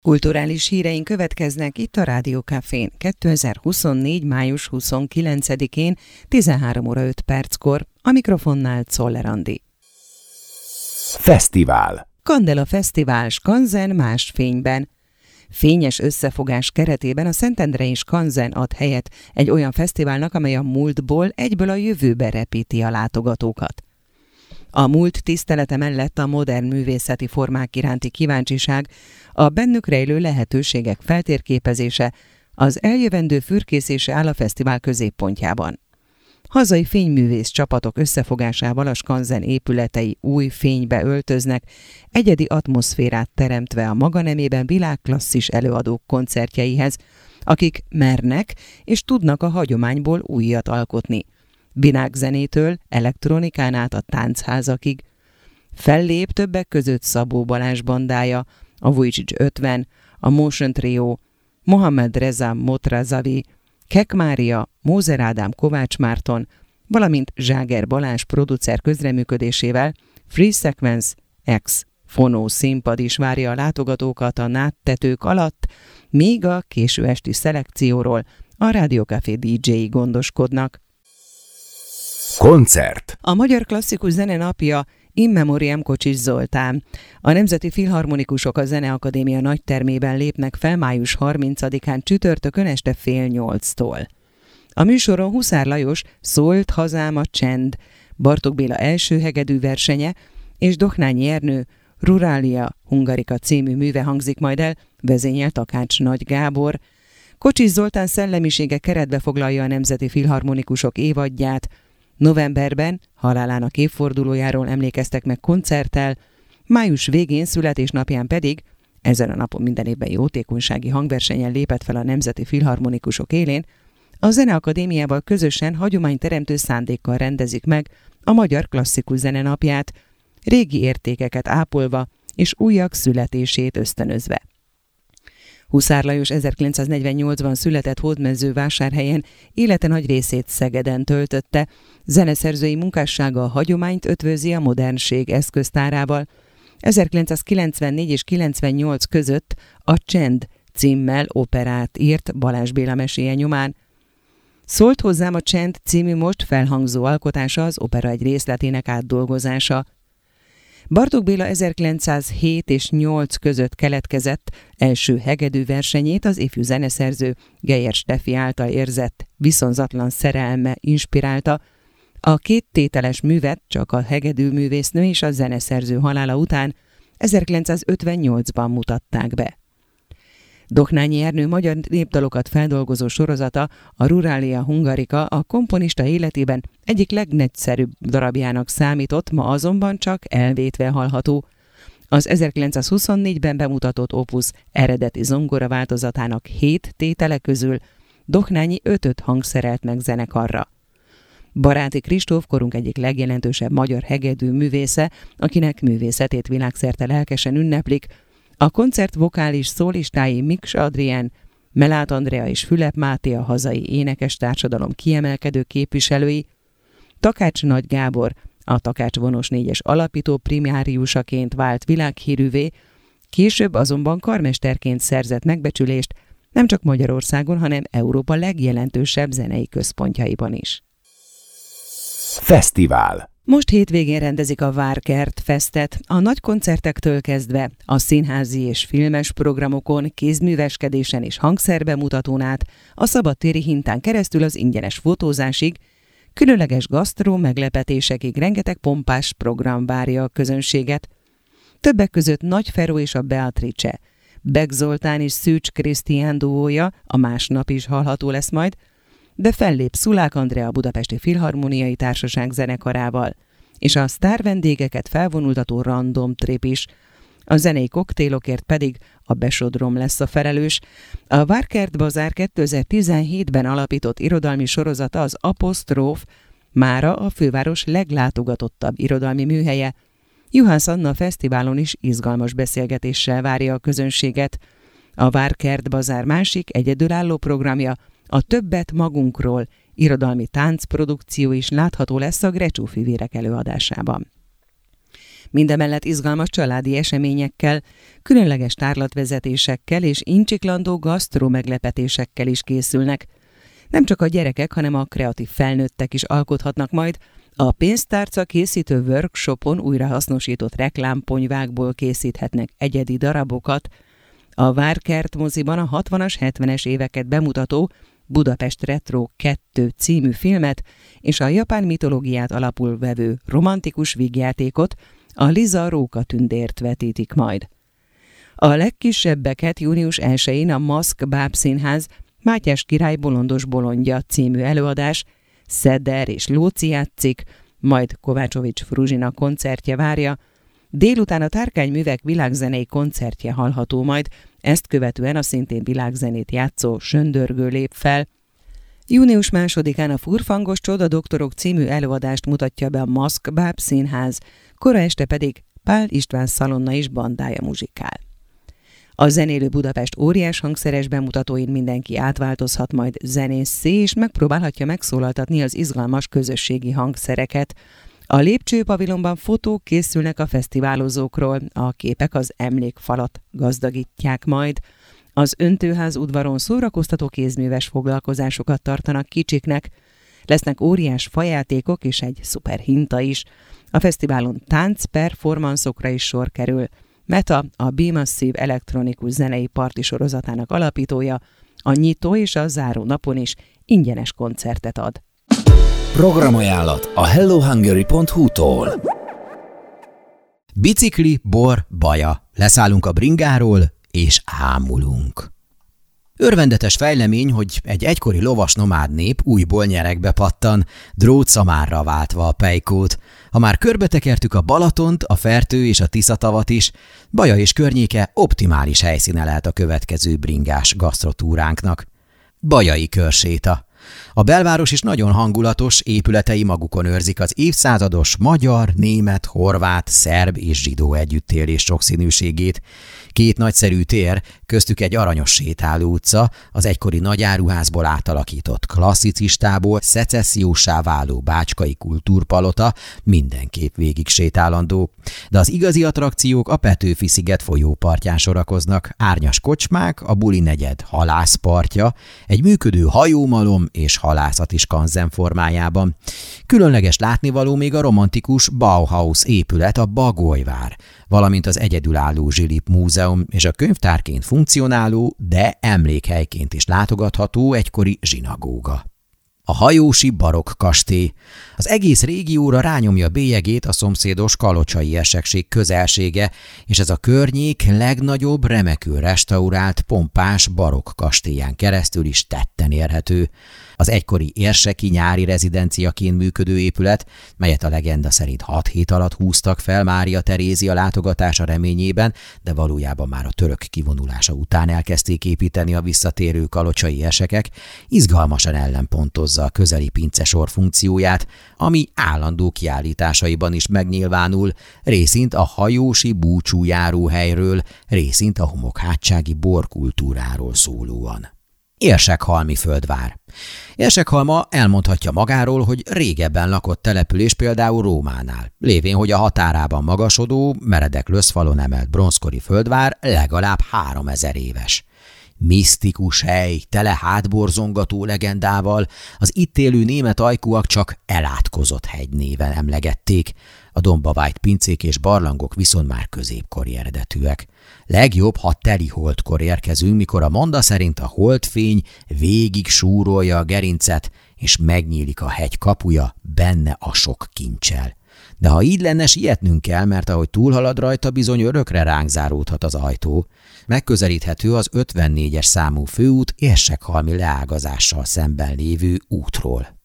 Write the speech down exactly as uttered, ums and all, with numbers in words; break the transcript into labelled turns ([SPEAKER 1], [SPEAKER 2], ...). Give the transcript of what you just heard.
[SPEAKER 1] Kulturális híreink következnek itt a Rádió Cafén kétezer-huszonnégy. május huszonkilencedikén tizenhárom óra öt perckor, a mikrofonnál Czoller Andi.
[SPEAKER 2] Fesztivál.
[SPEAKER 1] Candela Fesztivál Skanzen más fényben. Fényes összefogás keretében a Szentendrei Skanzen ad helyet egy olyan fesztiválnak, amely a múltból egyből a jövőbe repíti a látogatókat. A múlt tisztelete mellett a modern művészeti formák iránti kíváncsiság, a bennük rejlő lehetőségek feltérképezése, az eljövendő fürkészése áll a fesztivál középpontjában. Hazai fényművész csapatok összefogásával a Skanzen épületei új fénybe öltöznek, egyedi atmoszférát teremtve a maga nemében világklasszis előadók koncertjeihez, akik mernek és tudnak a hagyományból újat alkotni. Virágzenétől, elektronikán át a táncházakig. Fellép többek között Szabó Balázs bandája, a Vujicic ötven, a Motion Trio, Mohamed Reza Motrazavi, Kek Mária, Mózer Ádám Kovács Márton, valamint Zságer Balázs producer közreműködésével Free Sequence X fonó színpad is várja a látogatókat a nádtetők alatt, míg a késő esti szelekcióról a Rádió Café dé dzséi gondoskodnak.
[SPEAKER 2] Koncert.
[SPEAKER 1] A Magyar Klasszikus Zene napja In Memoriam Kocsis Zoltán. A Nemzeti Filharmonikusok a Zeneakadémia nagytermében lépnek fel május harmincadikán csütörtökön este fél nyolctól. A műsoron Huszár Lajos Szólt hazám a csend, Bartók Béla első hegedű versenye és Doknányi Ernő Ruralia Hungarika című műve hangzik majd el, vezényel Takács Nagy Gábor. Kocsis Zoltán szellemisége keretbe foglalja a Nemzeti Filharmonikusok évadját. Novemberben halálának évfordulójáról emlékeztek meg koncerttel, május végén születésnapján pedig, ezen a napon minden évben jótékonysági hangversenyen lépett fel a Nemzeti Filharmonikusok élén, a Zeneakadémiával közösen hagyományteremtő szándékkal rendezik meg a Magyar Klasszikus Zene napját, régi értékeket ápolva és újak születését ösztönözve. Huszár Lajos ezerkilencszáznegyvennyolcban született Hódmezővásárhelyen, élete nagy részét Szegeden töltötte, zeneszerzői munkássága a hagyományt ötvözi a modernség eszköztárával. ezerkilencszázkilencvennégy és kilencvennyolc között a Csend címmel operát írt Balázs Béla meséje nyomán. Szólt hozzám a csend című most felhangzó alkotása az opera egy részletének átdolgozása. Bartók Béla ezerkilencszázhét és nyolc között keletkezett első hegedű versenyét az ifjú zeneszerző Geyer Steffi által érzett viszonzatlan szerelme inspirálta. A két tételes művet csak a hegedű művésznő és a zeneszerző halála után ezerkilencszázötvennyolcban mutatták be. Doknányi Ernő magyar népdalokat feldolgozó sorozata, a Ruralia Hungarika a komponista életében egyik legnagyszerűbb darabjának számított, ma azonban csak elvétve hallható. Az ezerkilencszázhuszonnégyben bemutatott Opus eredeti zongora változatának hét tétele közül Doknányi ötöt hangszerelt meg zenekarra. Baráti Kristóf korunk egyik legjelentősebb magyar hegedű művésze, akinek művészetét világszerte lelkesen ünneplik. A koncert vokális szólistái Miksa Adrien, Melát Andrea és Fülep Máté a hazai énekes társadalom kiemelkedő képviselői, Takács Nagy Gábor, a Takács Vonos négyes alapító primáriusaként vált világhírűvé, később azonban karmesterként szerzett megbecsülést nem csak Magyarországon, hanem Európa legjelentősebb zenei központjaiban is.
[SPEAKER 2] Fesztivál.
[SPEAKER 1] Most hétvégén rendezik a Várkert Festet, a nagy koncertektől kezdve a színházi és filmes programokon, kézműveskedésen és hangszerbemutatón át, a szabadtéri hintán keresztül az ingyenes fotózásig, különleges gasztró meglepetésekig rengeteg pompás program várja a közönséget. Többek között Nagy Feró és a Beatrice, Beck Zoltán és Szűcs Krisztián duója a másnap is hallható lesz majd, de fellép Szulák Andrea a Budapesti Filharmoniai Társaság zenekarával, és a sztár vendégeket felvonultató Random Trip is. A zenei koktélokért pedig a Besodrom lesz a felelős. A Várkert Bazár kétezer-tizenhétben alapított irodalmi sorozata, az Apostróf, mára a főváros leglátogatottabb irodalmi műhelye. Juhász Anna fesztiválon is izgalmas beszélgetéssel várja a közönséget. A Várkert Bazár másik egyedülálló programja, a Többet magunkról irodalmi táncprodukció is látható lesz a Grecsó Fivérek előadásában. Mindemellett izgalmas családi eseményekkel, különleges tárlatvezetésekkel és incsiklandó gasztró meglepetésekkel is készülnek. Nem csak a gyerekek, hanem a kreatív felnőttek is alkothatnak majd. A pénztárca készítő workshopon újrahasznosított reklámponyvákból készíthetnek egyedi darabokat. A Várkert moziban a hatvanas, hetvenes éveket bemutató Budapest Retro kettő című filmet és a japán mitológiát alapul vevő romantikus vígjátékot, a Liza Rókatündért vetítik majd. A legkisebbeket június elsején a Maszk Bábszínház Mátyás király bolondos bolondja című előadás, Szeder és Lóci játszik, majd Kovácsovics Fruzsina koncertje várja, délután a Tárkány-művek világzenei koncertje hallható majd, ezt követően a szintén világzenét játszó Söndörgő lép fel. Június másodikán a Furfangos Csodadoktorok című előadást mutatja be a Maszk Bábszínház, kora este pedig Pál István Szalonna is bandája muzsikál. A Zenélő Budapest óriás hangszeres bemutatóin mindenki átváltozhat majd zenésszé, és megpróbálhatja megszólaltatni az izgalmas közösségi hangszereket. A lépcsőpavilonban fotók készülnek a fesztiválozókról, a képek az emlékfalat gazdagítják majd. Az Öntőház udvaron szórakoztató kézműves foglalkozásokat tartanak kicsiknek, lesznek óriás fajátékok és egy szuper hinta is. A fesztiválon tánc-performanszokra is sor kerül. Meta, a B-Massive elektronikus zenei parti sorozatának alapítója, a nyitó és a záró napon is ingyenes koncertet ad.
[SPEAKER 2] Programajánlat a hello hungary pont hu-tól. Bicikli, bor, baja. Leszállunk a bringáról, és ámulunk. Örvendetes fejlemény, hogy egy egykori lovas nomád nép újból nyeregbe pattan, drótszamárra váltva a pejkót. Ha már körbetekertük a Balatont, a Fertő és a Tiszatavat is, Baja és környéke optimális helyszíne lehet a következő bringás gasztrotúránknak. Bajai körséta. A belváros is nagyon hangulatos, épületei magukon őrzik az évszázados magyar, német, horvát, szerb és zsidó együttélés sokszínűségét. Két nagyszerű tér, köztük egy aranyos sétáló utca, az egykori nagyáruházból átalakított klasszicistából szecesszióssá váló bácskai kultúrpalota mindenképp végig sétálandó. De az igazi attrakciók a Petőfi-sziget folyópartján sorakoznak, árnyas kocsmák, a Buli negyed halászpartja, egy működő hajómalom és halászati skanzen formájában. Különleges látnivaló még a romantikus Bauhaus épület, a Bagolyvár, valamint az egyedülálló Zsilip Múzeum és a könyvtárként funkcionáló, de emlékhelyként is látogatható egykori zsinagóga. A hajósi barokk kastély. Az egész régióra rányomja bélyegét a szomszédos kalocsai érsekség közelsége, és ez a környék legnagyobb, remekül restaurált, pompás barokk kastélyán keresztül is tetten érhető. Az egykori érseki nyári rezidenciaként működő épület, melyet a legenda szerint hat hét alatt húztak fel Mária Terézia látogatása reményében, de valójában már a török kivonulása után elkezdték építeni a visszatérő kalocsai érsekek, izgalmasan ellenpontozza a közeli pincesor funkcióját, ami állandó kiállításaiban is megnyilvánul, részint a hajósi búcsújáróhelyről, részint a homokhátsági borkultúráról szólóan. Érsekhalmi földvár. Érsekhalma elmondhatja magáról, hogy régebben lakott település például Rómánál, lévén, hogy a határában magasodó, meredek löszfalon emelt bronzkori földvár legalább háromezer éves. Misztikus hely, tele hátborzongató legendával, az itt élő német ajkúak csak elátkozott hegy néven emlegették, a domba vájt pincék és barlangok viszont már középkori eredetűek. Legjobb, ha teli holdkor érkezünk, mikor a monda szerint a holdfény végig súrolja a gerincet, és megnyílik a hegy kapuja benne a sok kincsel. De ha így lenne, sietnünk kell, mert ahogy túlhalad rajta, bizony örökre ránk záródhat az ajtó. Megközelíthető az ötvennégyes számú főút Érsekhalmi leágazással szemben lévő útról.